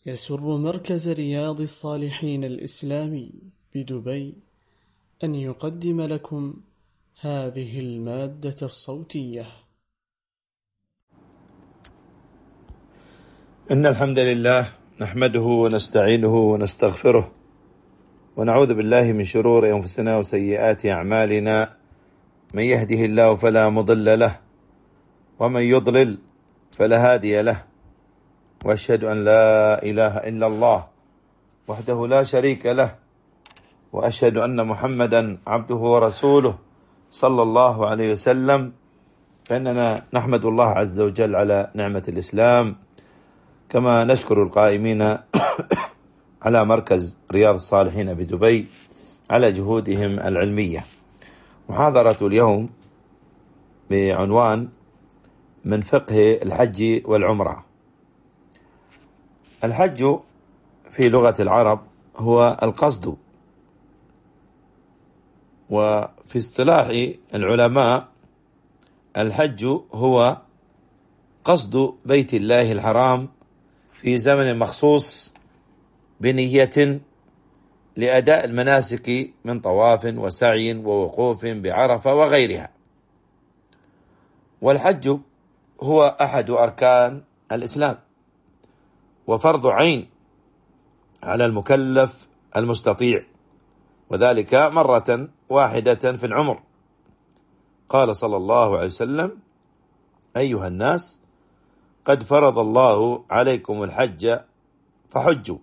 يسر مركز رياض الصالحين الإسلامي بدبي أن يقدم لكم هذه المادة الصوتية. إن الحمد لله نحمده ونستعينه ونستغفره ونعوذ بالله من شرور أنفسنا وسيئات أعمالنا. من يهده الله فلا مضل له ومن يضلل فلا هادي له، وأشهد أن لا إله إلا الله وحده لا شريك له، وأشهد أن محمدا عبده ورسوله صلى الله عليه وسلم. فإننا نحمد الله عز وجل على نعمة الإسلام، كما نشكر القائمين على مركز رياض الصالحين بدبي على جهودهم العلمية. محاضرة اليوم بعنوان من فقه الحج والعمرة. الحج في لغة العرب هو القصد، وفي اصطلاح العلماء الحج هو قصد بيت الله الحرام في زمن مخصوص بنية لأداء المناسك من طواف وسعي ووقوف بعرفة وغيرها. والحج هو أحد أركان الإسلام وفرض عين على المكلف المستطيع، وذلك مرة واحدة في العمر. قال صلى الله عليه وسلم: أيها الناس، قد فرض الله عليكم الحج فحجوا.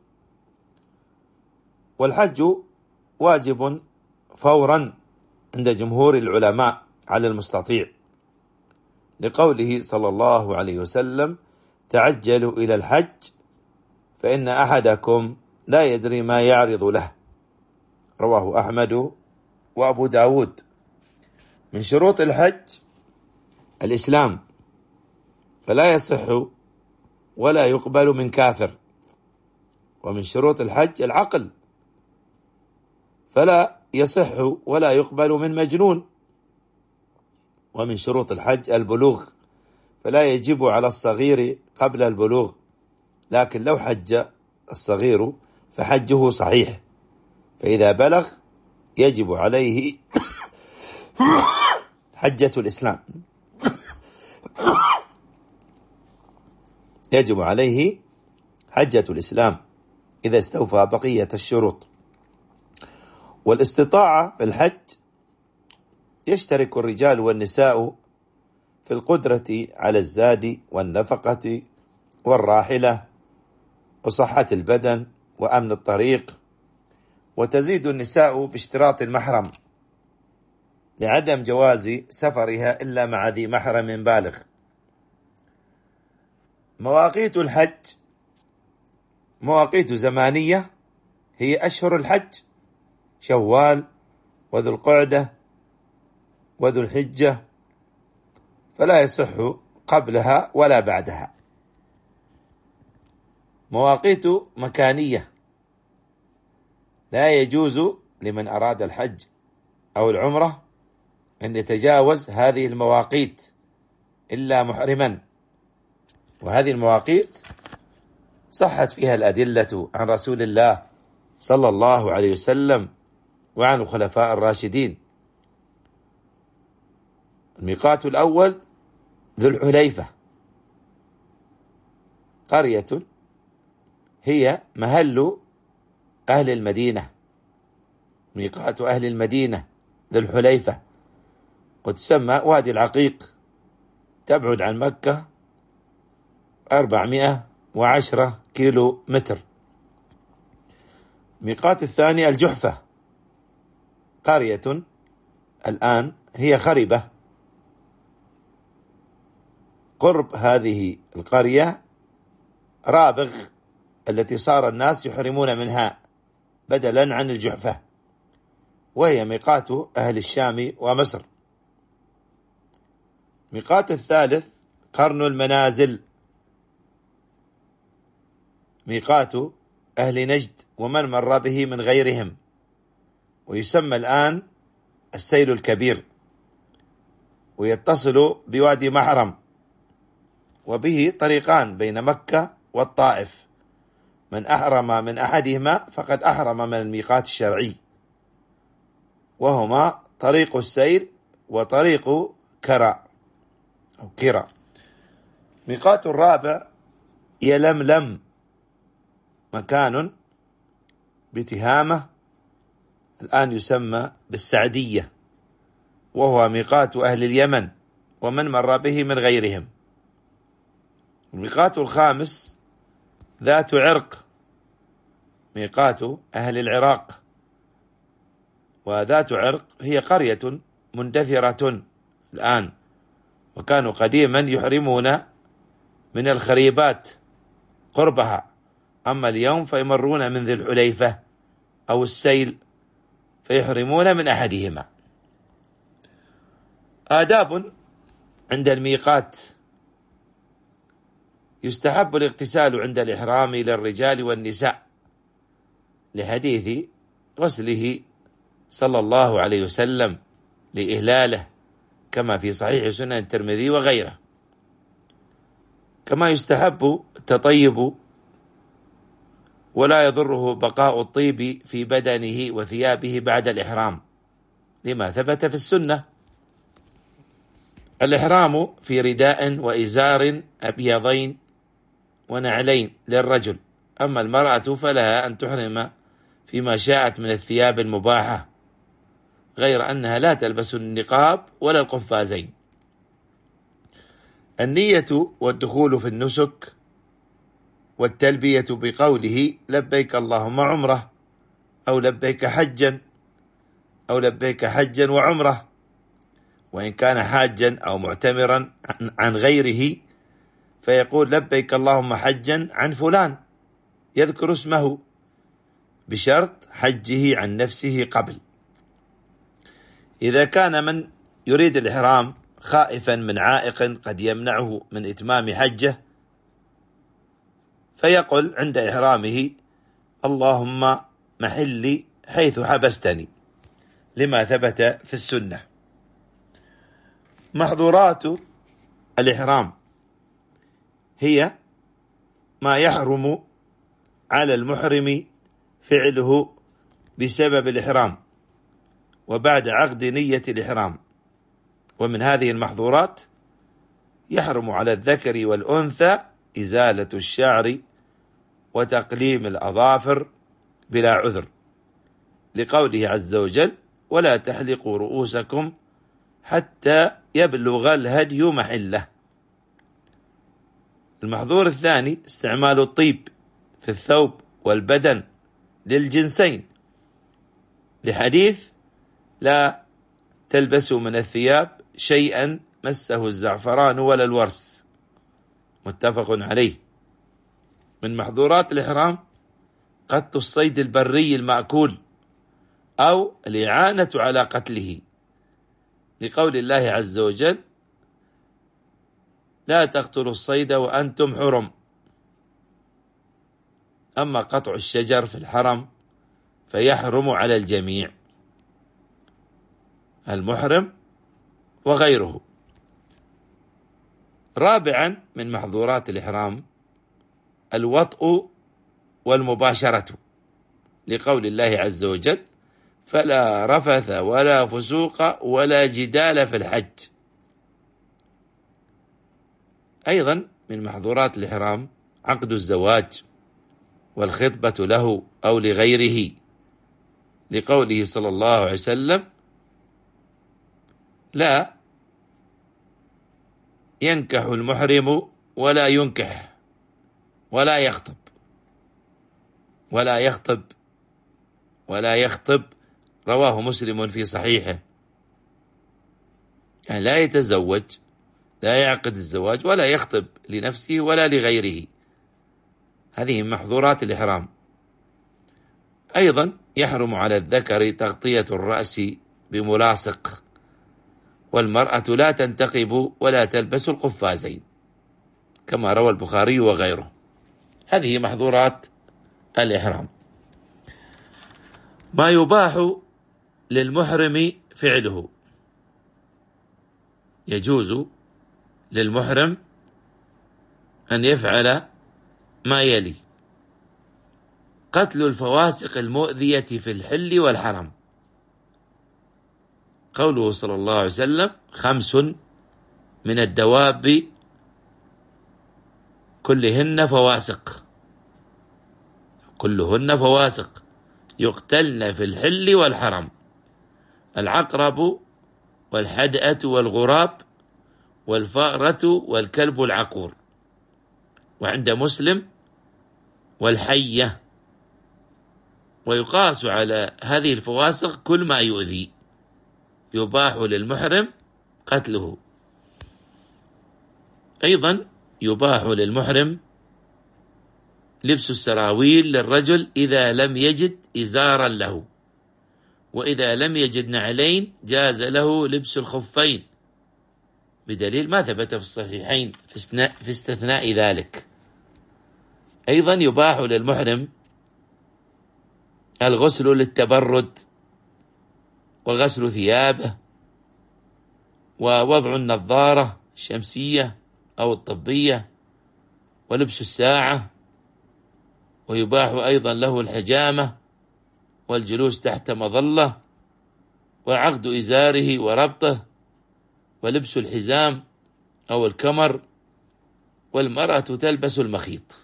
والحج واجب فورا عند جمهور العلماء على المستطيع، لقوله صلى الله عليه وسلم: تعجلوا إلى الحج فإن أحدكم لا يدري ما يعرض له. رواه أحمد وأبو داود. من شروط الحج الإسلام، فلا يصح ولا يقبل من كافر. ومن شروط الحج العقل، فلا يصح ولا يقبل من مجنون. ومن شروط الحج البلوغ، فلا يجب على الصغير قبل البلوغ، لكن لو حج الصغير فحجه صحيح، فإذا بلغ يجب عليه حجة الإسلام، يجب عليه حجة الإسلام إذا استوفى بقية الشروط. والاستطاعة في الحج يشترك الرجال والنساء في القدرة على الزاد والنفقة والراحلة وصحة البدن وأمن الطريق. وتزيد النساء باشتراط المحرم لعدم جواز سفرها إلا مع ذي محرم بالغ. مواقيت الحج مواقيت زمانية، هي أشهر الحج: شوال وذو القعدة وذو الحجة، فلا يصح قبلها ولا بعدها. مواقيت مكانية، لا يجوز لمن أراد الحج أو العمرة أن يتجاوز هذه المواقيت إلا محرما. وهذه المواقيت صحت فيها الأدلة عن رسول الله صلى الله عليه وسلم وعن الخلفاء الراشدين. الميقات الأول ذو الحليفة، قرية هي محل أهل المدينة، ميقات أهل المدينة ذو الحليفة، وتسمى وادي العقيق، تبعد عن مكة 410 كيلو متر. ميقات الثاني الجحفة، قرية الآن هي خربة. قرب هذه القرية رابغ التي صار الناس يحرمون منها بدلا عن الجحفة، وهي ميقات أهل الشام ومصر. ميقات الثالث قرن المنازل، ميقات أهل نجد ومن مر به من غيرهم، ويسمى الآن السيل الكبير، ويتصل بوادي محرم، وبه طريقان بين مكة والطائف، من أحرم من أحدهما فقد أحرم من الميقات الشرعي، وهما طريق السير وطريق كرى أو كرى. ميقات الرابع يلملم، مكان بتهامة الآن يسمى بالسعدية، وهو ميقات أهل اليمن ومن مر به من غيرهم. الميقات الخامس ذات عرق، ميقات أهل العراق، وذات عرق هي قرية مندثرة الآن، وكانوا قديما يحرمون من الخريبات قربها، أما اليوم فيمرون من ذي الحليفة أو السيل فيحرمون من أحدهما. آداب عند الميقات: يستحب الاغتسال عند الإحرام للرجال والنساء، لحديث غسله صلى الله عليه وسلم لإهلاله كما في صحيح سنن الترمذي وغيره. كما يستحب التطيب، ولا يضره بقاء الطيب في بدنه وثيابه بعد الإحرام، لما ثبت في السنة. الإحرام في رداء وإزار أبيضين ونعلين للرجل، أما المرأة فلها أن تحرم فيما شاءت من الثياب المباحة، غير أنها لا تلبس النقاب ولا القفازين. النية والدخول في النسك والتلبية بقوله لبيك اللهم عمرة، أو لبيك حجا، أو لبيك حجا وعمرة، وإن كان حاجا أو معتمرا عن غيره فيقول لبيك اللهم حجا عن فلان، يذكر اسمه بشرط حجه عن نفسه قبل. إذا كان من يريد الإحرام خائفا من عائق قد يمنعه من إتمام حجه فيقول عند إحرامه اللهم محلي حيث حبستني، لما ثبت في السنة. محظورات الإحرام هي ما يحرم على المحرم فعله بسبب الإحرام وبعد عقد نية الإحرام، ومن هذه المحظورات يحرم على الذكر والأنثى إزالة الشعر وتقليم الأظافر بلا عذر، لقوله عز وجل ولا تحلقوا رؤوسكم حتى يبلغ الهدي محله. المحظور الثاني استعمال الطيب في الثوب والبدن للجنسين، لحديث لا تلبسوا من الثياب شيئا مسه الزعفران ولا الورس، متفق عليه. من محظورات الإحرام قتل الصيد البري المأكول أو الإعانة على قتله، لقول الله عز وجل لا تقتلوا الصيد وأنتم حرم. أما قطع الشجر في الحرم فيحرم على الجميع، المحرم وغيره. رابعا من محظورات الإحرام الوطء والمباشرة، لقول الله عز وجل فلا رفث ولا فسوق ولا جدال في الحج. أيضا من محظورات الإحرام عقد الزواج والخطبة له أو لغيره، لقوله صلى الله عليه وسلم لا ينكح المحرم ولا ينكح ولا يخطب ولا يخطب، رواه مسلم في صحيحه. يعني لا يتزوج، لا يعقد الزواج ولا يخطب لنفسه ولا لغيره. هذه محظورات الإحرام. أيضا يحرم على الذكر تغطية الرأس بملاصق، والمرأة لا تنتقب ولا تلبس القفازين، كما روى البخاري وغيره. هذه محظورات الإحرام. ما يباح للمحرم فعله: يجوز للمحرم أن يفعل ما يلي: قتل الفواسق المؤذية في الحل والحرم. قوله صلى الله عليه وسلم: 5 من الدواب كلهن فواسق يقتلن في الحل والحرم: العقرب والحدأة والغراب والفأرة والكلب العقور. وعند مسلم: والحية. ويقاس على هذه الفواسق كل ما يؤذي، يباح للمحرم قتله. أيضا يباح للمحرم لبس السراويل للرجل إذا لم يجد إزارا له، وإذا لم يجد نعلين جاز له لبس الخفين، بدليل ما ثبت في الصحيحين في استثناء ذلك. أيضا يباح للمحرم الغسل للتبرد، وغسل ثيابه، ووضع النظارة الشمسية أو الطبية، ولبس الساعة. ويباح أيضا له الحجامة والجلوس تحت مظلة، وعقد إزاره وربطه، ولبس الحزام أو الكمر، والمرأة تلبس المخيط.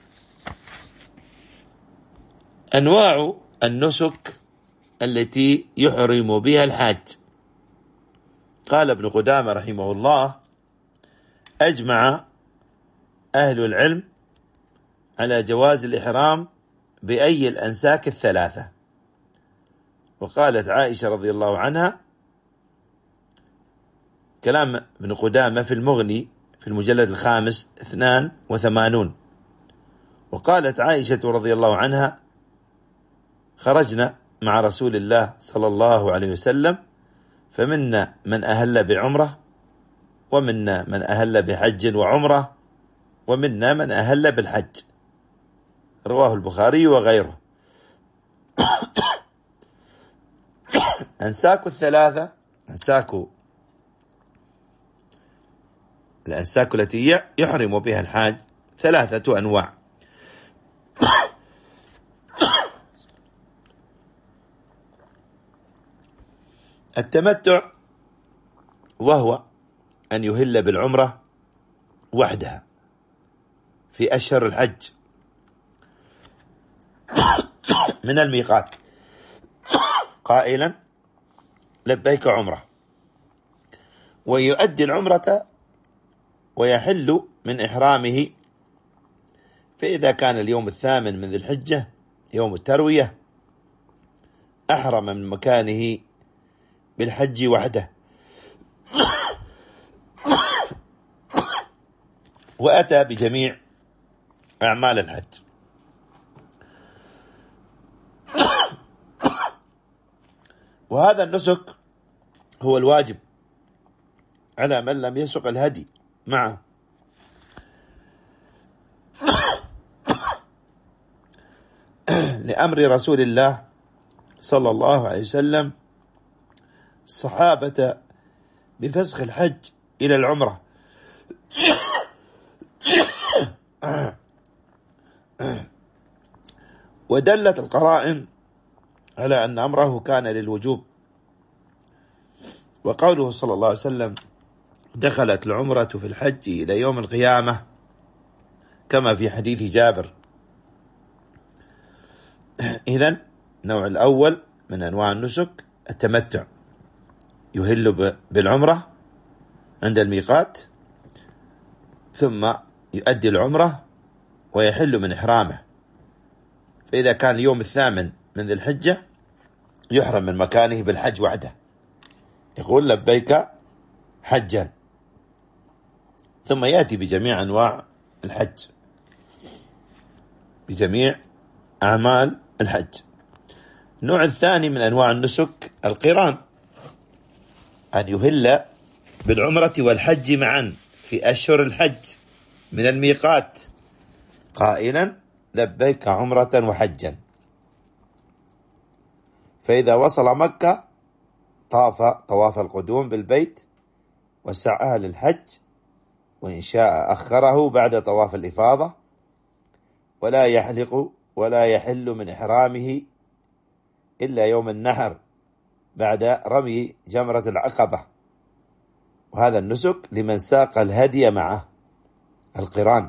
أنواع النسك التي يحرم بها الحاج. قال ابن قدامة رحمه الله: أجمع أهل العلم على جواز الإحرام بأي الأنساك 3. وقالت عائشة رضي الله عنها، كلام ابن قدامة في المغني في المجلد 5 82. وقالت عائشة رضي الله عنها: خرجنا مع رسول الله صلى الله عليه وسلم، فمنا من أهل بعمرة، ومنا من أهل بحج وعمرة، ومنا من أهل بالحج. رواه البخاري وغيره. أنساك 3 الأنساك التي يحرم بها الحاج 3 أنواع. التمتع، وهو أن يهل بالعمرة وحدها في أشهر الحج من الميقات قائلا: لبيك عمرة، ويؤدي العمرة ويحل من إحرامه. فإذا كان اليوم 8 من ذي الحجة يوم التروية، أحرم من مكانه بالحج وحده، وأتى بجميع أعمال الحج. وهذا النسك هو الواجب على من لم يسق الهدي معه، لأمر رسول الله صلى الله عليه وسلم الصحابة بفسخ الحج إلى العمرة. ودلت القرائن على أن أمره كان للوجوب. وقوله صلى الله عليه وسلم: دخلت العمرة في الحج إلى يوم القيامة، كما في حديث جابر. إذن النوع الأول من أنواع النسك التمتع، يهل بالعمرة عند الميقات، ثم يؤدي العمرة ويحل من إحرامه. فإذا كان اليوم 8 من ذي الحجة يحرم من مكانه بالحج وحده، يقول: لبيك حجا، ثم يأتي بجميع أنواع الحج، بجميع أعمال الحج. النوع الثاني من أنواع النسك القران، أن يهل بالعمرة والحج معا في أشهر الحج من الميقات قائلا: لبيك عمرة وحجا. فإذا وصل مكة طاف طواف القدوم بالبيت وسعى للحج، وإن شاء أخره بعد طواف الإفاضة، ولا يحلق ولا يحل من إحرامه إلا يوم النحر بعد رمي جمرة العقبة، وهذا النسك لمن ساق الهدي معه القران.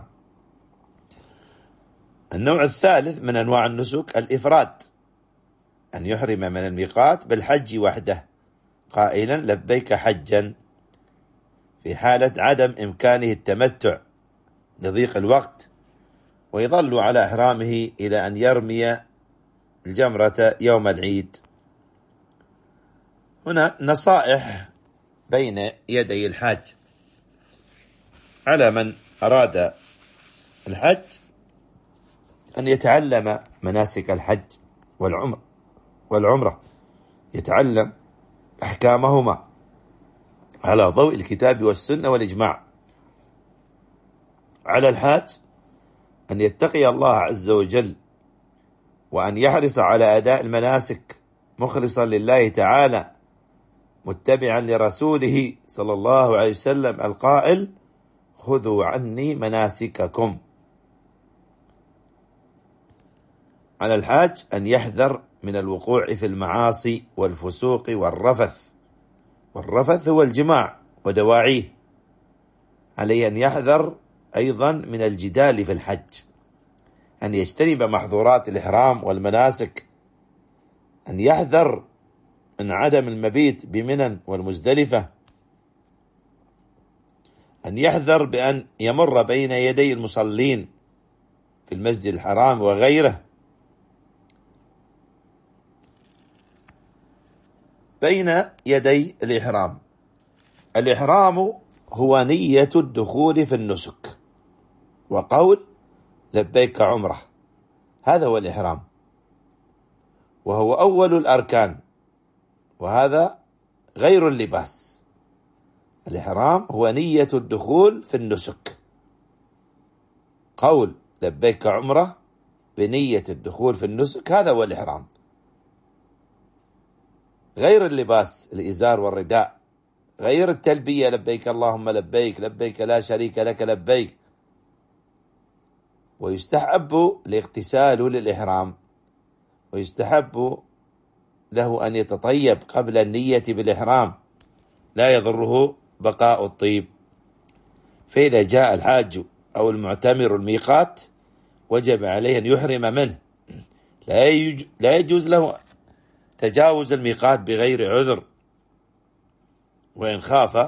النوع الثالث من أنواع النسك الإفراد، أن يحرم من الميقات بالحج وحده قائلا لبيك حجا، في حالة عدم إمكانه التمتع لضيق الوقت، ويظل على إحرامه إلى أن يرمي الجمرة يوم العيد. هنا نصائح بين يدي الحاج على من أراد الحج أن يتعلم مناسك الحج والعمرة، يتعلم أحكامهما على ضوء الكتاب والسنة والإجماع. على الحاج أن يتقي الله عز وجل، وأن يحرص على أداء المناسك مخلصا لله تعالى، متبعا لرسوله صلى الله عليه وسلم القائل خذوا عني مناسككم. على الحاج أن يحذر من الوقوع في المعاصي والفسوق والرفث هو الجماع ودواعيه. عليه أن يحذر أيضا من الجدال في الحج، أن يجتنب محظورات الإحرام والمناسك، أن يحذر من عدم المبيت بمنى والمزدلفة، أن يحذر بأن يمر بين يدي المصلين في المسجد الحرام وغيره. بين يدي الإحرام هو نية الدخول في النسك وقول لبيك عمرة، هذا هو الإحرام، وهو أول الأركان، وهذا غير اللباس. الإحرام هو نية الدخول في النسك، قول لبيك عمرة بنية الدخول في النسك، هذا هو الإحرام، غير اللباس الإزار والرداء، غير التلبية لبيك اللهم لبيك لبيك لا شريك لك لبيك. ويستحب الاغتسال للإحرام، ويستحب له أن يتطيب قبل النية بالإحرام، لا يضره بقاء الطيب. فإذا جاء الحاج أو المعتمر الميقات وجب عليه أن يحرم منه، لا يجوز له تجاوز الميقات بغير عذر، وإن خاف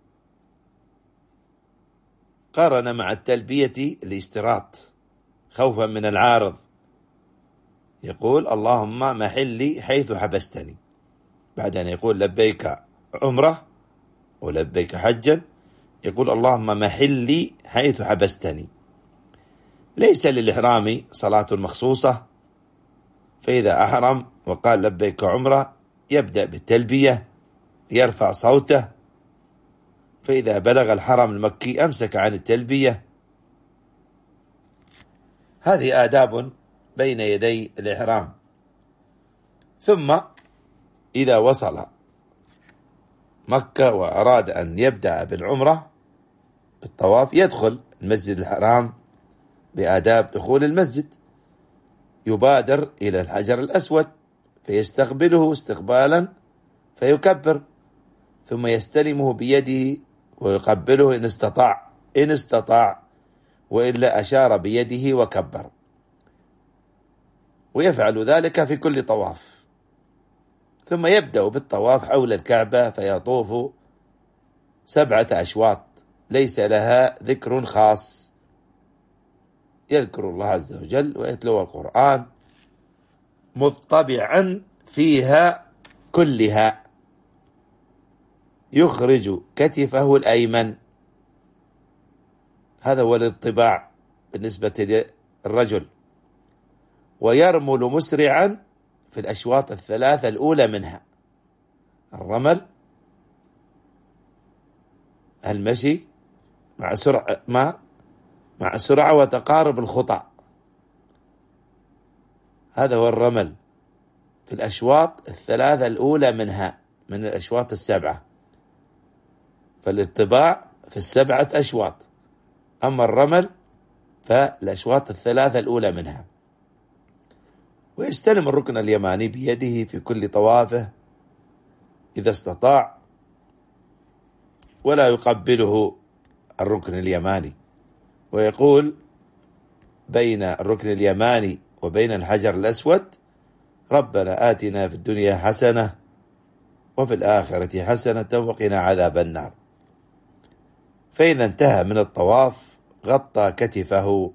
قارن مع التلبية الاشتراط خوفا من العارض، يقول اللهم محلي حيث حبستني، بعد أن يقول لبيك عمرة ولبيك حجا يقول اللهم محلي حيث حبستني. ليس للإحرام صلاة مخصوصة، فإذا أحرم وقال لبيك عمرة يبدأ بالتلبية، يرفع صوته، فإذا بلغ الحرم المكي أمسك عن التلبية. هذه آداب بين يدي الإحرام. ثم إذا وصل مكة وأراد أن يبدأ بالعمرة بالطواف، يدخل المسجد الحرام بآداب دخول المسجد، يبادر إلى الحجر الأسود فيستقبله استقبالا فيكبر، ثم يستلمه بيده ويقبله إن استطاع، وإلا أشار بيده وكبر، ويفعل ذلك في كل طواف. ثم يبدأ بالطواف حول الكعبة فيطوف 7 أشواط ليس لها ذكر خاص، يذكر الله عز وجل ويتلو القرآن مضطبعا فيها كلها، يخرج كتفه الأيمن، هذا هو الاضطباع بالنسبة للرجل، ويرمل مسرعا في الأشواط 3 الأولى منها. الرمل المشي مع سرعة وتقارب الخطى، هذا هو الرمل في الأشواط 3 الأولى منها، من الأشواط 7. فالاطباع في 7 أشواط، أما الرمل فالأشواط 3 الأولى منها. ويستلم الركن اليماني بيده في كل طوافه إذا استطاع، ولا يقبله الركن اليماني، ويقول بين الركن اليماني وبين الحجر الأسود: ربنا آتنا في الدنيا حسنة وفي الآخرة حسنة وقنا عذاب النار. فإذا انتهى من الطواف غطى كتفه،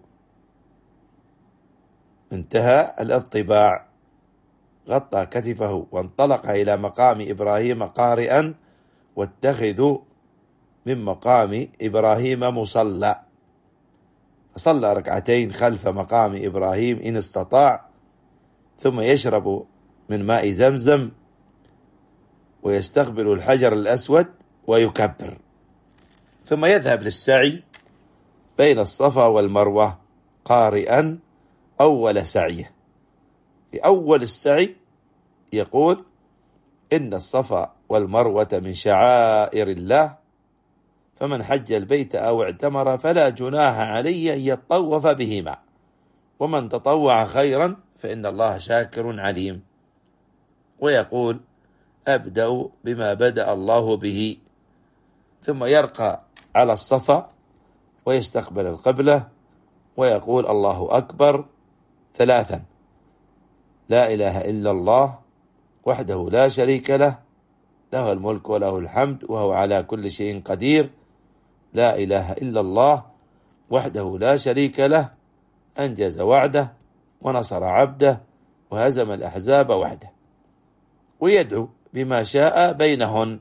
انتهى الاطباع، غطى كتفه وانطلق إلى مقام إبراهيم قارئا: واتخذوا من مقام إبراهيم مصلى، فصلى ركعتين خلف مقام إبراهيم إن استطاع، ثم يشرب من ماء زمزم ويستقبل الحجر الأسود ويكبر، ثم يذهب للسعي بين الصفا والمروة قارئا أول سعيه. في أول السعي يقول: إن الصفا والمروة من شعائر الله، فمن حج البيت أو اعتمر فلا جناح عليه أن يطوف بهما، ومن تطوع خيرا فإن الله شاكر عليم. ويقول: أبدأ بما بدأ الله به، ثم يرقى على الصفا ويستقبل القبلة ويقول: الله أكبر 3: لا إله إلا الله وحده لا شريك له، له الملك وله الحمد وهو على كل شيء قدير، لا إله إلا الله وحده لا شريك له، أنجز وعده ونصر عبده وهزم الأحزاب وحده. ويدعو بما شاء بينهن.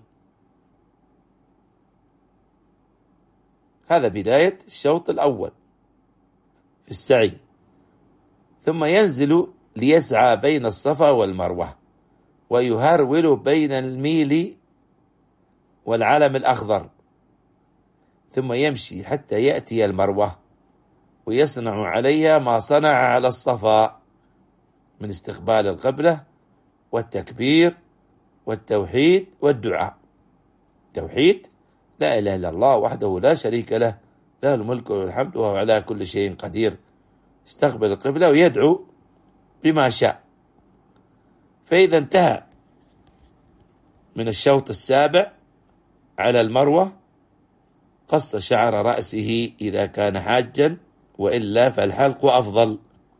هذا بداية الشوط الأول في السعي. ثم ينزل ليسعى بين الصفا والمروة، ويهرول بين الميل والعلم الأخضر، ثم يمشي حتى يأتي المروة، ويصنع عليها ما صنع على الصفا من استقبال القبلة والتكبير والتوحيد والدعاء. توحيد: لا إله إلا الله وحده لا شريك له، له الملك وله الحمد وهو على كل شيء قدير. استقبل القبلة ويدعو بما شاء. فإذا انتهى من الشوط السابع على المروة قص شعر رأسه إذا كان حاجا، وإلا فالحلق أفضل،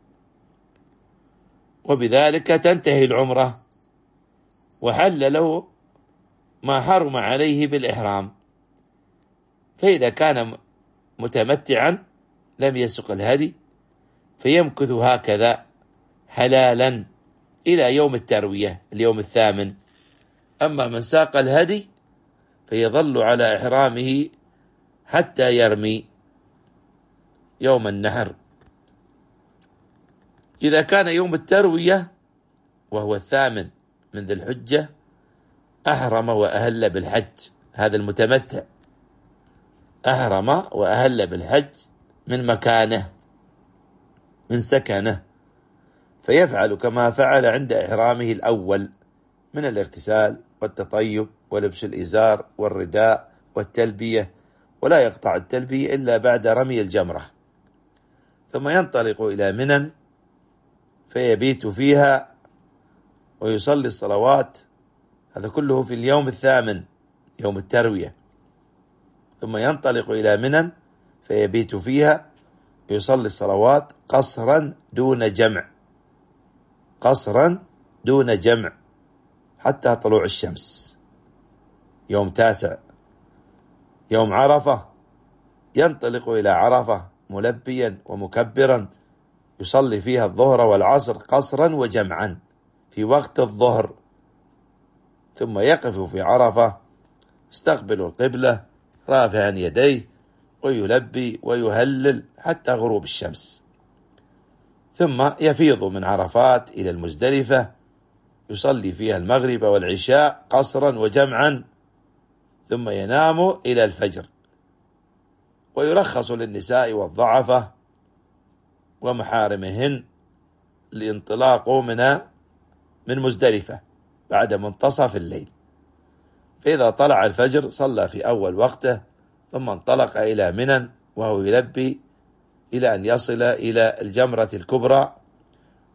وبذلك تنتهي العمرة، وحل له ما حرم عليه بالإحرام. فإذا كان متمتعا لم يسق الهدي فيمكث هكذا حلالا إلى يوم التروية، اليوم 8. أما من ساق الهدي فيظل على إحرامه حتى يرمي يوم النحر. إذا كان يوم التروية وهو 8 من ذي الحجة أحرم وأهل بالحج. هذا المتمتع أحرم وأهل بالحج من مكانه، من سكنه، فيفعل كما فعل عند إحرامه الأول من الاغتسال والتطيب ولبس الإزار والرداء والتلبية، ولا يقطع التلبية إلا بعد رمي الجمرة. ثم ينطلق إلى منى فيبيت فيها ويصلي الصلوات. هذا كله في اليوم 8 يوم التروية. ثم ينطلق إلى منى فيبيت فيها ويصلي الصلوات قصرا دون جمع، قصرا دون جمع حتى طلوع الشمس. يوم 9 يوم عرفة ينطلق إلى عرفة ملبيا ومكبرا، يصلي فيها الظهر والعصر قصرا وجمعا في وقت الظهر، ثم يقف في عرفة يستقبل القبلة رافعا يديه ويلبي ويهلل حتى غروب الشمس، ثم يفيض من عرفات إلى المزدلفة يصلي فيها المغرب والعشاء قصرا وجمعا، ثم ينام إلى الفجر. ويرخص للنساء والضعفة ومحارمهن الانطلاق من مزدلفة بعد منتصف الليل. فإذا طلع الفجر صلى في أول وقته، ثم انطلق إلى منى وهو يلبي إلى أن يصل إلى الجمرة الكبرى،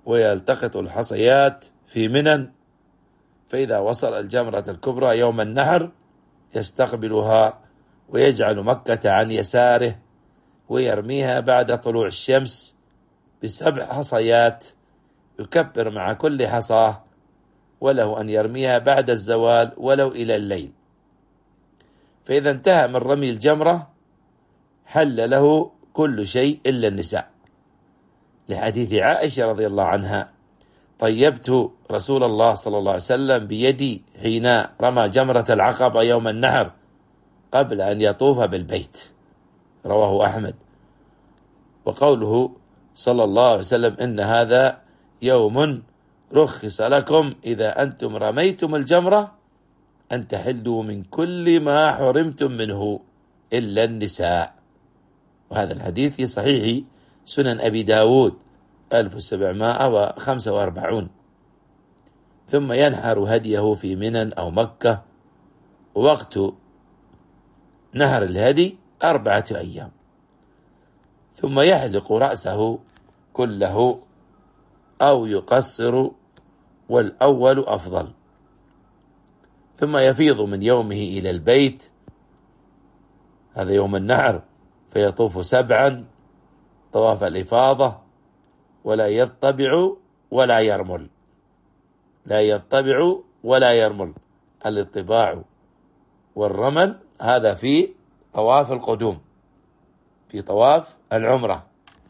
ويلتقط الحصيات في منى، فإذا وصل الجمرة الكبرى يوم النحر يستقبلها ويجعل مكة عن يساره ويرميها بعد طلوع الشمس ب7 حصيات، يكبر مع كل حصاه، وله أن يرميها بعد الزوال ولو إلى الليل. فإذا انتهى من رمي الجمرة حل له كل شيء إلا النساء، لحديث عائشة رضي الله عنها: طيبت رسول الله صلى الله عليه وسلم بيدي حين رمى جمرة العقبة يوم النحر قبل أن يطوف بالبيت، رواه أحمد. وقوله صلى الله عليه وسلم: إن هذا يوم رخص لكم إذا أنتم رميتم الجمرة أن تحلوا من كل ما حرمتم منه إلا النساء. وهذا الحديث في صحيح سنن أبي داود 1745. ثم ينحر هديه في منى أو مكة، ووقت نهر الهدي 4 أيام، ثم يحلق رأسه كله أو يقصر، والأول أفضل، ثم يفيض من يومه إلى البيت، هذا يوم النحر، فيطوف 7 طواف الإفاضة، ولا يطبع ولا يرمل. لا يطبع ولا يرمل، الاطباع والرمل هذا في طواف القدوم، في طواف العمرة.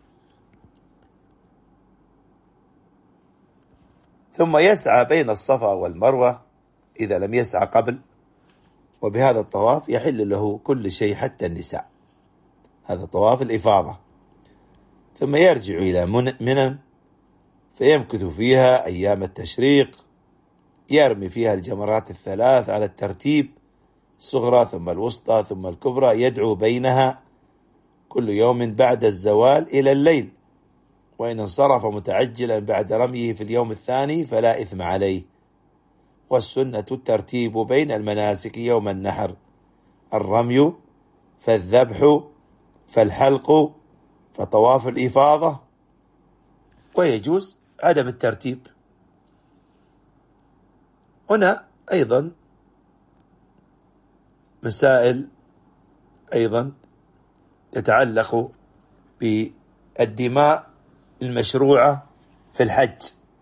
ثم يسعى بين الصفا والمروة إذا لم يسعى قبل، وبهذا الطواف يحل له كل شيء حتى النساء، هذا طواف الإفاضة. ثم يرجع إلى منى فيمكث فيها أيام التشريق، يرمي فيها الجمرات 3 على الترتيب، الصغرى ثم الوسطى ثم الكبرى، يدعو بينها كل يوم بعد الزوال إلى الليل، وإن انصرف متعجلا بعد رميه في اليوم الثاني فلا إثم عليه. والسنة الترتيب بين المناسك يوم النحر: الرمي، فالذبح، فالحلق، فطواف الإفاضة، ويجوز عدم الترتيب. هنا أيضا مسائل أيضا تتعلق بالدماء المشروعة في الحج.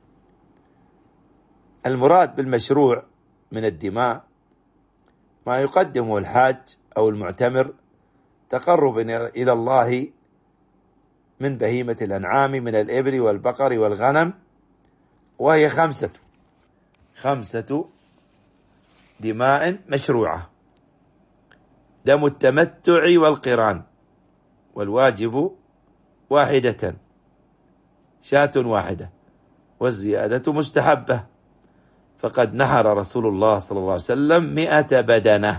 المراد بالمشروع من الدماء ما يقدمه الحاج أو المعتمر تقربا إلى الله من بهيمة الأنعام من الإبل والبقر والغنم، وهي 5 دماء مشروعة: دم التمتع والقران، والواجب 1، شاة 1، والزيادة مستحبة، فقد نحر رسول الله صلى الله عليه وسلم 100 بدنة.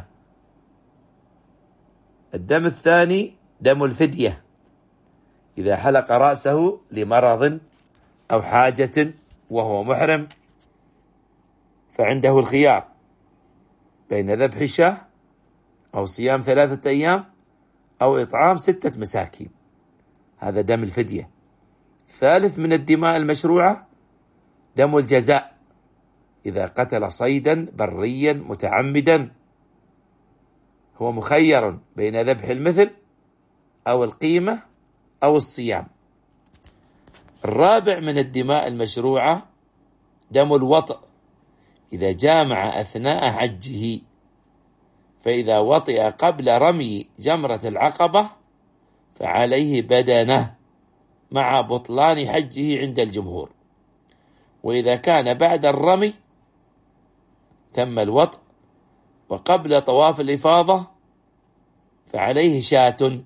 الدم الثاني دم الفدية، إذا حلق رأسه لمرض أو حاجة وهو محرم فعنده الخيار بين ذبح شاة أو صيام 3 أيام أو إطعام 6 مساكين، هذا دم الفدية. الثالث من الدماء المشروعة دم الجزاء، إذا قتل صيدا بريا متعمدا هو مخير بين ذبح المثل أو القيمة أو الصيام. الرابع من الدماء المشروعة دم الوطئ، إذا جامع أثناء حجه، فإذا وطئ قبل رمي جمرة العقبة فعليه بدنة مع بطلان حجه عند الجمهور، وإذا كان بعد الرمي تم الوطئ وقبل طواف الإفاضة فعليه شاة،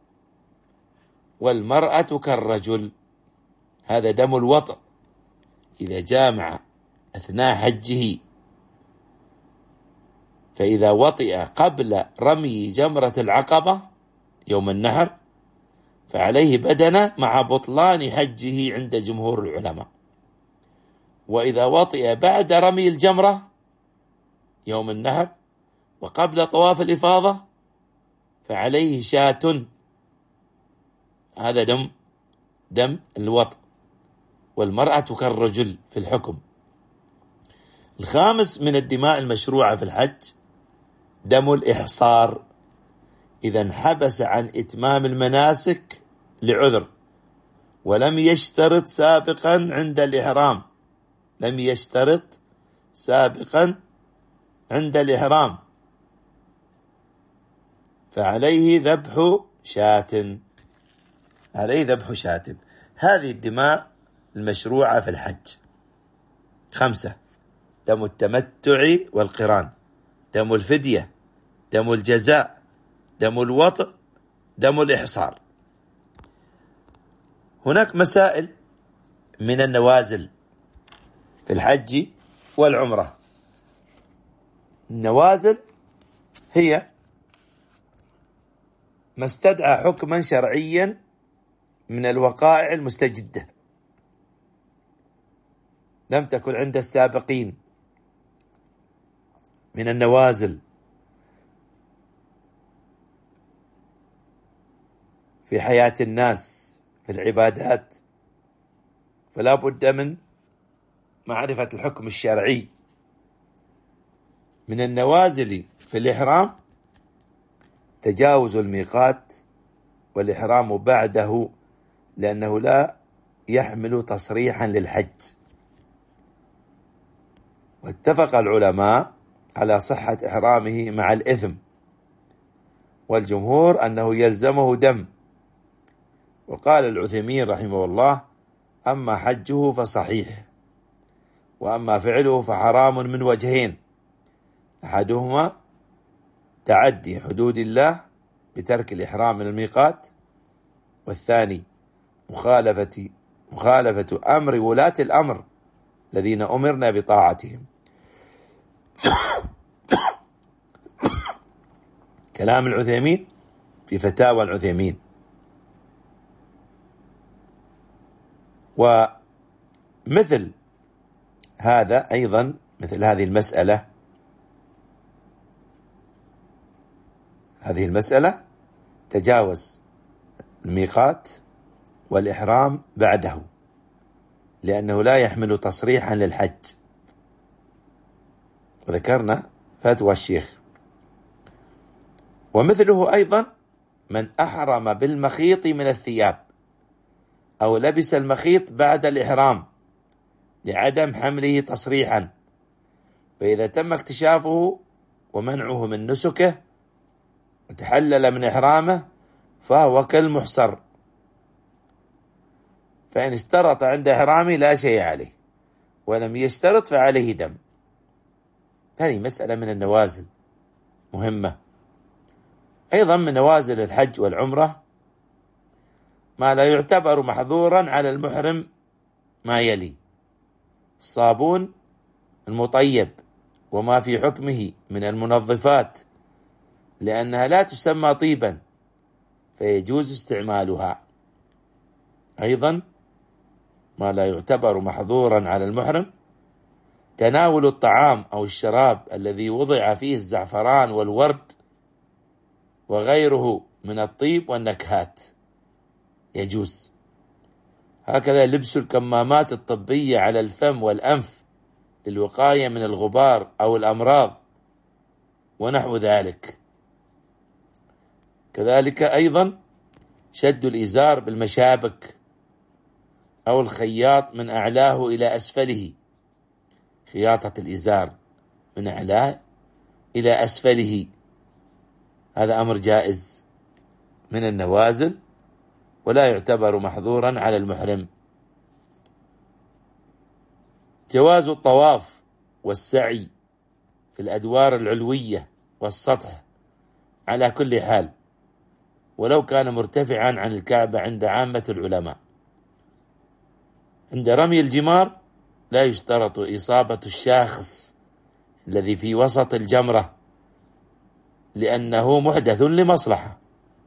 والمرأة كالرجل، هذا دم الوطئ إذا جامع أثناء حجه، فإذا وطئ قبل رمي جمرة العقبة يوم النحر فعليه بدنة مع بطلان حجه عند جمهور العلماء، وإذا وطئ بعد رمي الجمرة يوم النحر وقبل طواف الإفاضة فعليه شاة، هذا دم الوطئ. والمرأة كالرجل في الحكم. الخامس من الدماء المشروعة في الحج دم الإحصار، إذا انحبس عن إتمام المناسك لعذر ولم يشترط سابقا عند الإحرام، لم يشترط سابقا عند الإحرام، فعليه ذبح شاة، عليه ذبح شاة. هذه الدماء المشروعة في الحج. 5 دم التمتع والقران، دم الفدية، دم الجزاء، دم الوطء، دم الإحصار. هناك مسائل من النوازل في الحج والعمرة. النوازل هي ما استدعى حكما شرعيا من الوقائع المستجدة لم تكن عند السابقين من النوازل في حياة الناس في العبادات، فلا بد من معرفة الحكم الشرعي. من النوازل في الإحرام تجاوز الميقات والإحرام بعده، لأنه لا يحمل تصريحا للحج. واتفق العلماء على صحة إحرامه مع الإثم، والجمهور أنه يلزمه دم. وقال العثيمين رحمه الله: أما حجه فصحيح، وأما فعله فحرام من وجهين: أحدهما تعدي حدود الله بترك الإحرام من الميقات، والثاني مخالفة أمر ولاة الأمر الذين أمرنا بطاعتهم. كلام العثيمين في فتاوى العثيمين. ومثل هذا أيضا، مثل هذه المسألة تجاوز الميقات والإحرام بعده، لأنه لا يحمل تصريحا للحج، وذكرنا فتوى الشيخ. ومثله أيضا من أحرم بالمخيط من الثياب أو لبس المخيط بعد الإحرام لعدم حمله تصريحا، فإذا تم اكتشافه ومنعه من نسكه وتحلل من إحرامه فهو كالمحصر، فإن اشترط عند إحرامه لا شيء عليه، ولم يشترط فعليه دم. هذه مسألة من النوازل مهمة. أيضا من نوازل الحج والعمرة ما لا يعتبر محظورا على المحرم ما يلي: الصابون المطيب وما في حكمه من المنظفات، لأنها لا تسمى طيبا فيجوز استعمالها. أيضا ما لا يعتبر محظورا على المحرم تناول الطعام أو الشراب الذي وضع فيه الزعفران والورد وغيره من الطيب والنكهات، يجوز. هكذا لبس الكمامات الطبية على الفم والأنف للوقاية من الغبار أو الأمراض ونحو ذلك. كذلك أيضا شد الإزار بالمشابك أو الخياط من أعلاه إلى أسفله، خياطة الإزار من أعلاه إلى أسفله، هذا أمر جائز من النوازل ولا يعتبر محظورا على المحرم. جواز الطواف والسعي في الأدوار العلوية والسطح على كل حال، ولو كان مرتفعا عن الكعبة عند عامة العلماء. عند رمي الجمار لا يشترط إصابة الشاخص الذي في وسط الجمرة، لأنه محدث لمصلحة.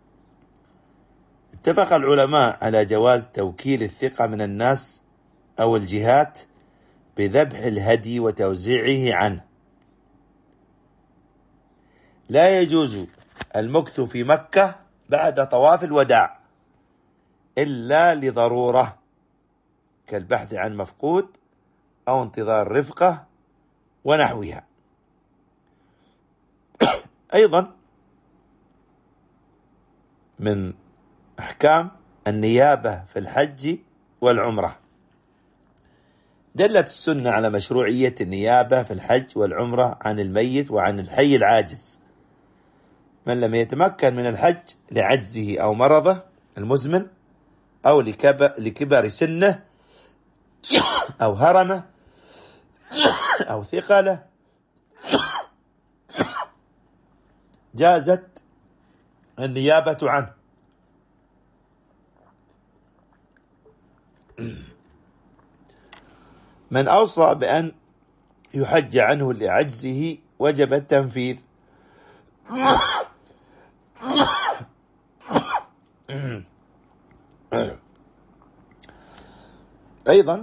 اتفق العلماء على جواز توكيل الثقة من الناس أو الجهات بذبح الهدي وتوزيعه عنه. لا يجوز المكث في مكة بعد طواف الوداع إلا لضرورة كالبحث عن مفقود أو انتظار رفقة ونحوها. أيضا من أحكام النيابة في الحج والعمرة، دلت السنة على مشروعية النيابة في الحج والعمرة عن الميت وعن الحي العاجز، من لم يتمكن من الحج لعجزه أو مرضه المزمن أو لكبر سنه أو هرمه أو ثقله، جازت النيابة عنه. من أوصى بأن يحج عنه لعجزه وجب التنفيذ. أيضا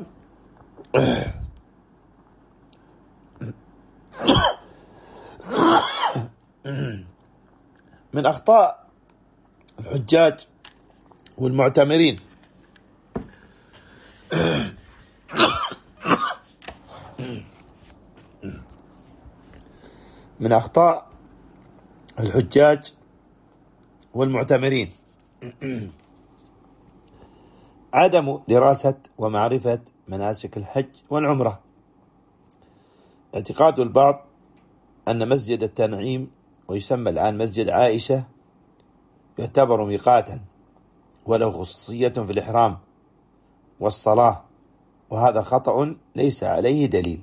من أخطاء الحجاج والمعتمرين من أخطاء الحجاج والمعتمرين عدم دراسة ومعرفة مناسك الحج والعمرة. اعتقاد البعض أن مسجد التنعيم، ويسمى الآن مسجد عائشة، يعتبر ميقاتا وله خصوصية في الإحرام والصلاة، وهذا خطأ ليس عليه دليل.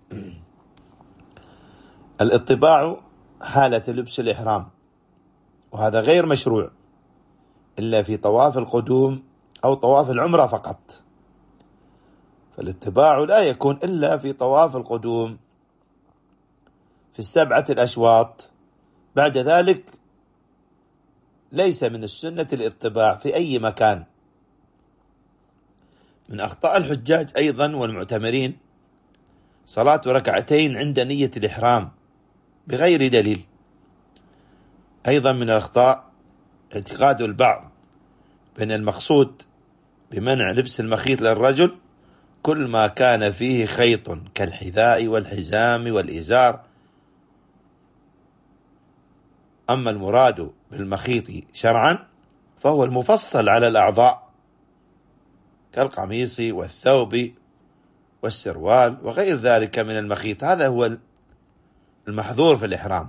الاطباع حالة لبس الإحرام، وهذا غير مشروع إلا في طواف القدوم أو طواف العمرة فقط، فالاطباع لا يكون إلا في طواف القدوم في 7 الأشواط، بعد ذلك ليس من السنة الاطباع في أي مكان. من أخطاء الحجاج أيضا والمعتمرين صلاة ركعتين عند نية الإحرام بغير دليل. أيضا من الأخطاء اعتقاد البعض بأن المقصود بمنع لبس المخيط للرجل كل ما كان فيه خيط كالحذاء والحزام والإزار، أما المراد بالمخيط شرعا فهو المفصل على الأعضاء كالقميص والثوب والسروال وغير ذلك من المخيط، هذا هو المحظور في الإحرام.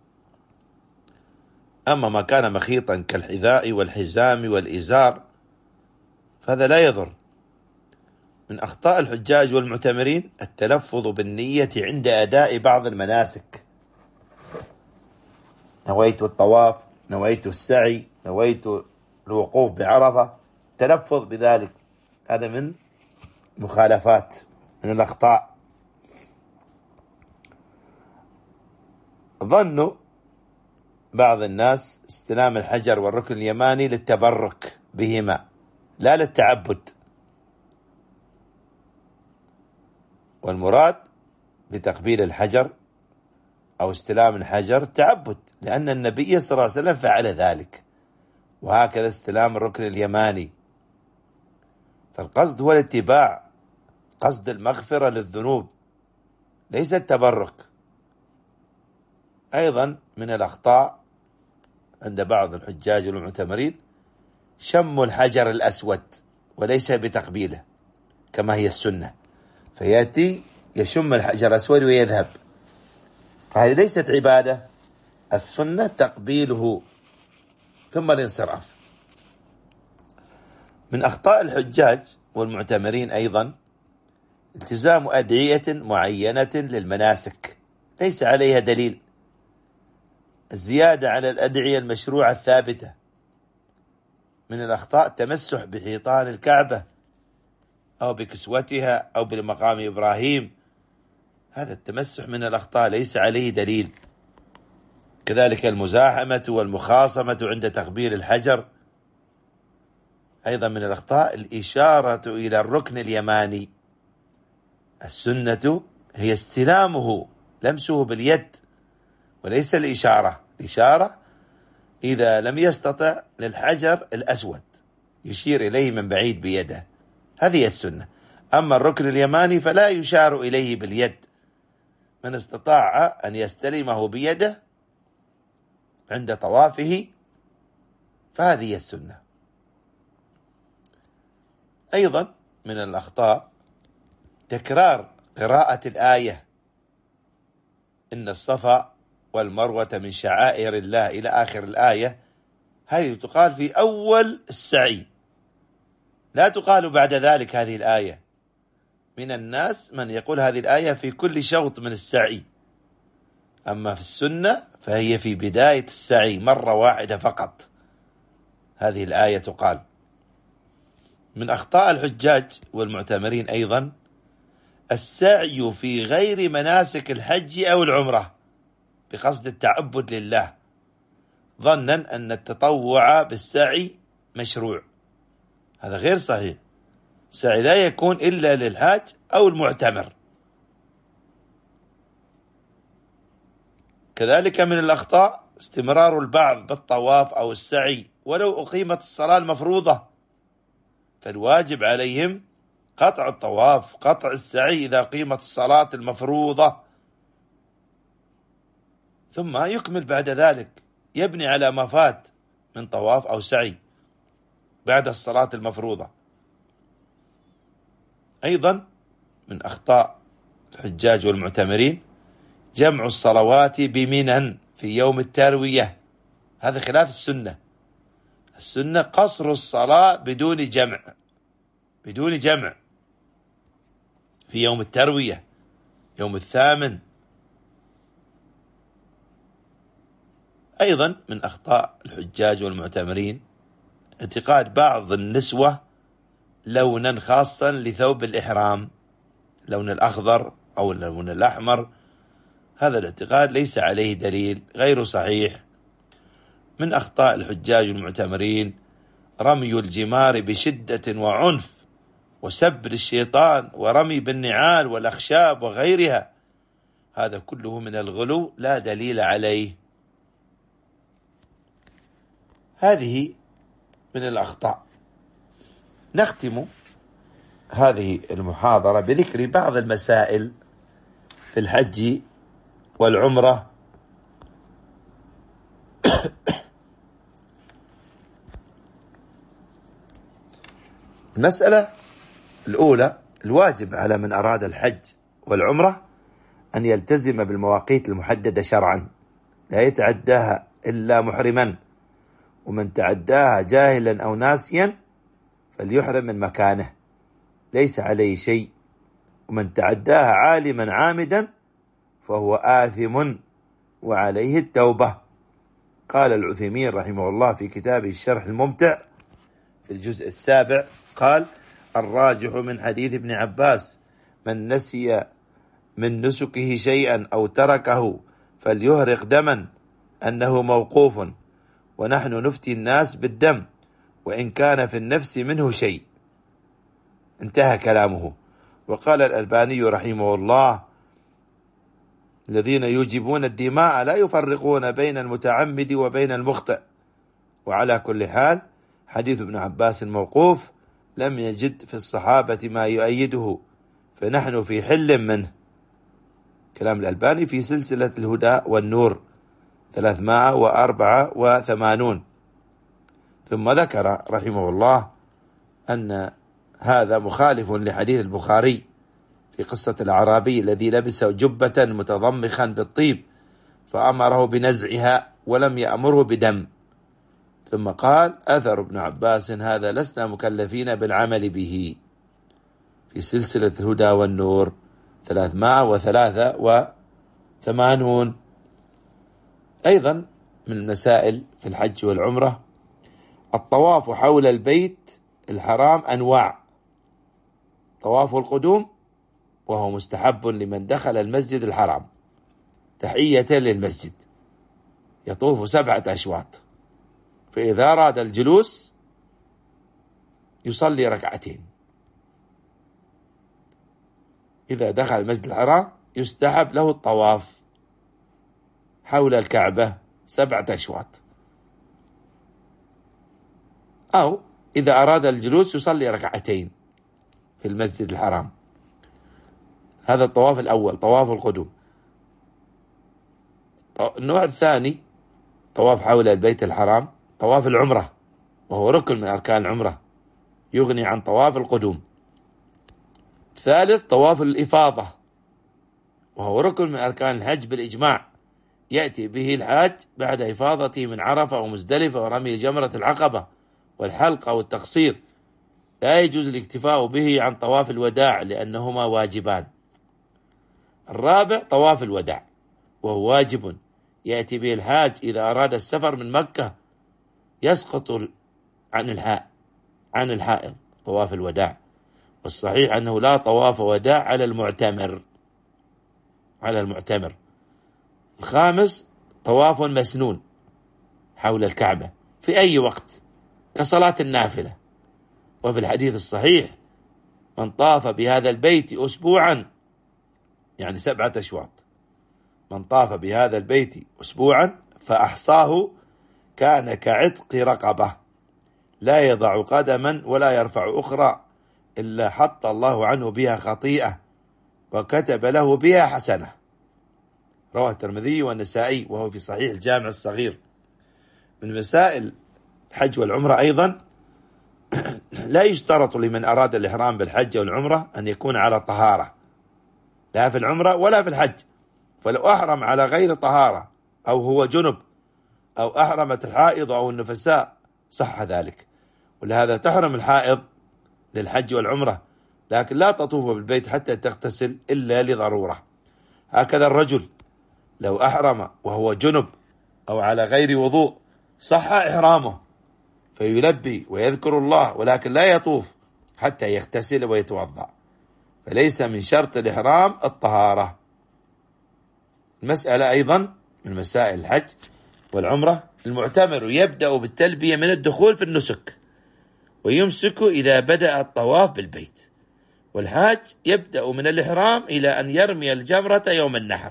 أما ما كان مخيطا كالحذاء والحزام والإزار فهذا لا يضر. من أخطاء الحجاج والمعتمرين التلفظ بالنية عند أداء بعض المناسك، نويت الطواف، نويت السعي، نويت الوقوف بعرفة، تلفظ بذلك، هذا من مخالفات، من الأخطاء. ظنوا بعض الناس استلام الحجر والركن اليماني للتبرك بهما لا للتعبد، والمراد بتقبيل الحجر أو استلام الحجر تعبد، لأن النبي صلى الله عليه وسلم فعل ذلك، وهكذا استلام الركن اليماني. فالقصد هو الاتباع، قصد المغفرة للذنوب ليس التبرك. أيضا من الأخطاء عند بعض الحجاج والمعتمرين شم الحجر الأسود وليس بتقبيله كما هي السنة، فيأتي يشم الحجر الأسود ويذهب، فهذه ليست عبادة. السنة تقبيله ثم الانصراف. من أخطاء الحجاج والمعتمرين أيضا التزام أدعية معينة للمناسك ليس عليها دليل، الزيادة على الأدعية المشروعة الثابتة. من الأخطاء تمسح بحيطان الكعبة أو بكسوتها أو بالمقام إبراهيم، هذا التمسح من الأخطاء ليس عليه دليل. كذلك المزاحمة والمخاصمة عند تقبيل الحجر. أيضا من الأخطاء الإشارة إلى الركن اليماني، السنة هي استلامه، لمسه باليد وليس الإشارة. الإشارة إذا لم يستطع للحجر الأسود يشير إليه من بعيد بيده، هذه السنة. أما الركن اليماني فلا يشار إليه باليد، من استطاع أن يستلمه بيده عند طوافه فهذه السنة. أيضا من الأخطاء تكرار قراءة الآية إن الصفا والمروة من شعائر الله إلى آخر الآية، هذه تقال في أول السعي، لا تقال بعد ذلك هذه الآية. من الناس من يقول هذه الآية في كل شوط من السعي، أما في السنة فهي في بداية السعي مرة واحدة فقط هذه الآية تقال. من أخطاء الحجاج والمعتمرين أيضا السعي في غير مناسك الحج أو العمرة بقصد التعبد لله، ظنا أن التطوع بالسعي مشروع. هذا غير صحيح، السعي لا يكون إلا للحاج أو المعتمر. كذلك من الأخطاء استمرار البعض بالطواف أو السعي ولو أقيمت الصلاة المفروضة، فالواجب عليهم قطع الطواف، قطع السعي إذا قيمت الصلاة المفروضة، ثم يكمل بعد ذلك، يبني على ما فات من طواف أو سعي بعد الصلاة المفروضة. أيضا من أخطاء الحجاج والمعتمرين جمع الصلوات بمنى في يوم التروية، هذا خلاف السنة. السنة قصر الصلاة بدون جمع في يوم التروية، يوم الثامن. أيضا من أخطاء الحجاج والمعتمرين اعتقاد بعض النسوة لونا خاصا لثوب الإحرام، لون الأخضر أو اللون الأحمر، هذا الاعتقاد ليس عليه دليل، غير صحيح. من أخطاء الحجاج والمعتمرين رمي الجمار بشدة وعنف وسب للشيطان ورمي بالنعال والأخشاب وغيرها، هذا كله من الغلو لا دليل عليه. هذه من الأخطاء. نختم هذه المحاضرة بذكر بعض المسائل في الحج والعمرة. المسألة الأولى: الواجب على من أراد الحج والعمرة أن يلتزم بالمواقيت المحددة شرعا، لا يتعداها إلا محرما، ومن تعداها جاهلا أو ناسيا فليحرم من مكانه ليس عليه شيء، ومن تعداها عالما عامدا فهو آثم وعليه التوبة. قال العثيمين رحمه الله في كتابه الشرح الممتع في الجزء 7 قال: الراجح من حديث ابن عباس من نسي من نسكه شيئا أو تركه فليهرق دما أنه موقوف، ونحن نفتي الناس بالدم وإن كان في النفس منه شيء. انتهى كلامه. وقال الألباني رحمه الله: الذين يوجبون الدماء لا يفرقون بين المتعمد وبين المخطئ. وعلى كل حال حديث ابن عباس الموقوف لم يجد في الصحابة ما يؤيده، فنحن في حل منه. كلام الألباني في سلسلة الهدى والنور 384. ثم ذكر رحمه الله أن هذا مخالف لحديث البخاري في قصة الأعرابي الذي لبس جبة متضمخا بالطيب فأمره بنزعها ولم يأمره بدم. ثم قال: أثر ابن عباس هذا لسنا مكلفين بالعمل به، في سلسلة الهدى والنور 383. أيضا من المسائل في الحج والعمرة الطواف حول البيت الحرام أنواع: طواف القدوم وهو مستحب لمن دخل المسجد الحرام تحية للمسجد، يطوف 7 أشواط، فإذا أراد الجلوس يصلي 2 ركعتين. إذا دخل المسجد الحرام يستحب له الطواف حول الكعبة 7 أشواط، أو إذا أراد الجلوس يصلي 2 ركعتين. في المسجد الحرام. هذا الطواف الأول، طواف القدوم. النوع الثاني طواف حول البيت الحرام، طواف العمرة، وهو ركن من أركان العمرة يغني عن طواف القدوم. ثالث طواف الإفاضة، وهو ركن من أركان الحج بالإجماع، يأتي به الحاج بعد إفاضته من عرفة ومزدلفة ورمي جمرة العقبة والحلق أو التقصير. لا يجوز الاكتفاء به عن طواف الوداع لأنهما واجبان. الرابع طواف الوداع، وهو واجب يأتي به الحاج إذا أراد السفر من مكة، يسقط عن الحائض طواف الوداع. والصحيح أنه لا طواف وداع على المعتمر. الخامس طواف مسنون حول الكعبة في أي وقت كصلاة النافلة. وفي الحديث الصحيح: من طاف بهذا البيت أسبوعا، يعني 7 أشواط، من طاف بهذا البيت أسبوعا فأحصاه كان كعتق رقبة، لا يضع قدما ولا يرفع أخرى إلا حط الله عنه بها خطيئة وكتب له بها حسنة. رواه الترمذي والنسائي وهو في صحيح الجامع الصغير. من مسائل الحج والعمرة أيضا لا يشترط لمن أراد الإحرام بالحج والعمرة أن يكون على طهارة، لا في العمرة ولا في الحج. فلو أحرم على غير طهارة أو هو جنب أو أحرمت الحائض أو النفساء صح ذلك. ولهذا تحرم الحائض للحج والعمرة، لكن لا تطوف بالبيت حتى تغتسل إلا لضرورة. هكذا الرجل لو أحرم وهو جنب أو على غير وضوء صح إحرامه، فيلبي ويذكر الله، ولكن لا يطوف حتى يغتسل ويتوضأ، فليس من شرط الإحرام الطهارة. المسألة أيضا من مسائل الحج والعمرة: المعتمر يبدأ بالتلبية من الدخول في النسك، ويمسك إذا بدأ الطواف بالبيت. والحاج يبدأ من الإحرام إلى أن يرمي الجمرة يوم النحر.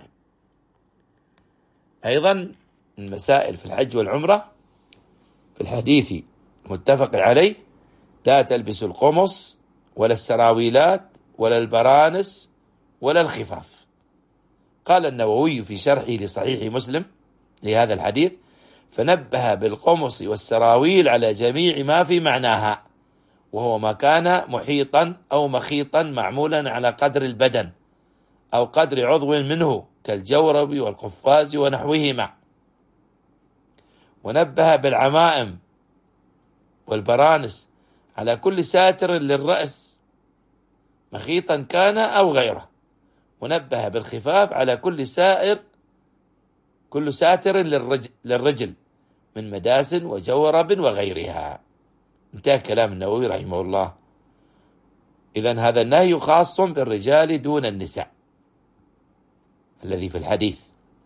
أيضا من مسائل في الحج والعمرة في الحديث متفق عليه: لا تلبسوا القمص ولا السراويلات ولا البرانس ولا الخفاف. قال النووي في شرحه لصحيح مسلم لهذا الحديث: فنبه بالقمص والسراويل على جميع ما في معناها، وهو ما كان محيطا أو مخيطا معمولا على قدر البدن أو قدر عضو منه كالجورب والقفاز ونحوهما. ونبه بالعمائم والبرانس على كل ساتر للرأس مخيطا كان أو غيره. ونبه بالخفاف على كل ساتر للرجل من مداس وجورب وغيرها. انتهى كلام النووي رحمه الله. إذن هذا النهي خاص بالرجال دون النساء الذي في الحديث.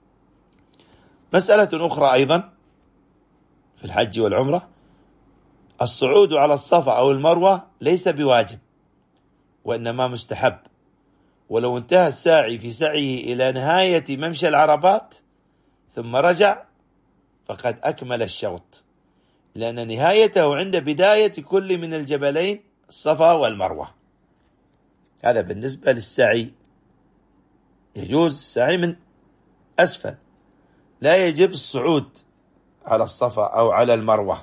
مسألة أخرى أيضا في الحج والعمرة: الصعود على الصفا أو المروة ليس بواجب، وإنما مستحب. ولو انتهى الساعي في سعيه إلى نهاية ممشى العربات ثم رجع فقد أكمل الشوط، لأن نهايته عند بداية كل من الجبلين الصفا والمروة. هذا بالنسبة للسعي، يجوز السعي من أسفل، لا يجب الصعود على الصفا أو على المروة.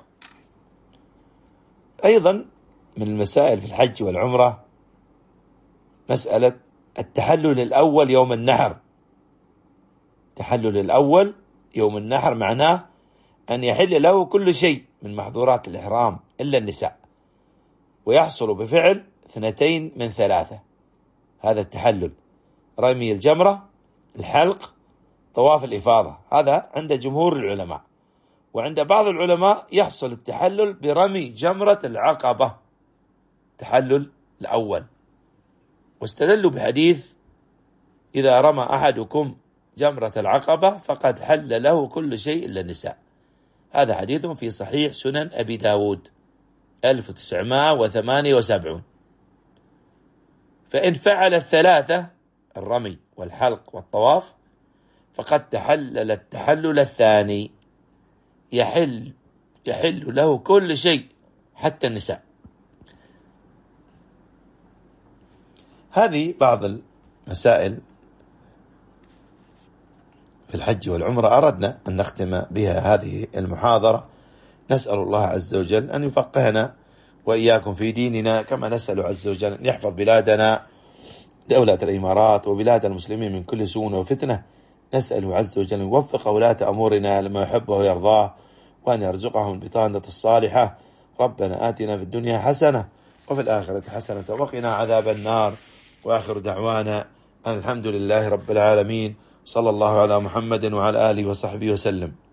أيضا من المسائل في الحج والعمرة مسألة التحلل الأول يوم النحر. التحلل الأول يوم النحر معناه أن يحل له كل شيء من محظورات الإحرام إلا النساء، ويحصل بفعل 2 من 3. هذا التحلل: رمي الجمرة، الحلق، طواف الإفاضة. هذا عند جمهور العلماء. وعند بعض العلماء يحصل التحلل برمي جمرة العقبة، التحلل الأول، واستدلوا بحديث: إذا رمى أحدكم جمرة العقبة فقد حل له كل شيء إلا النساء. هذا حديث في صحيح سنن أبي داود 1978. فإن فعل 3 الرمي والحلق والطواف فقد تحلل التحلل الثاني، يحل له كل شيء حتى النساء. هذه بعض المسائل في الحج والعمرة أردنا أن نختم بها هذه المحاضرة. نسأل الله عز وجل أن يفقهنا وإياكم في ديننا، كما نسأل عز وجل أن يحفظ بلادنا دولة الإمارات وبلاد المسلمين من كل سوء وفتنة. نسأل عز وجل أن يوفق ولاة أمورنا لما يحبه ويرضاه، وأن يرزقهم البطانة الصالحة. ربنا آتنا في الدنيا حسنة وفي الآخرة حسنة وقنا عذاب النار. وآخر دعوانا أن الحمد لله رب العالمين. صلى الله على محمد وعلى آله وصحبه وسلم.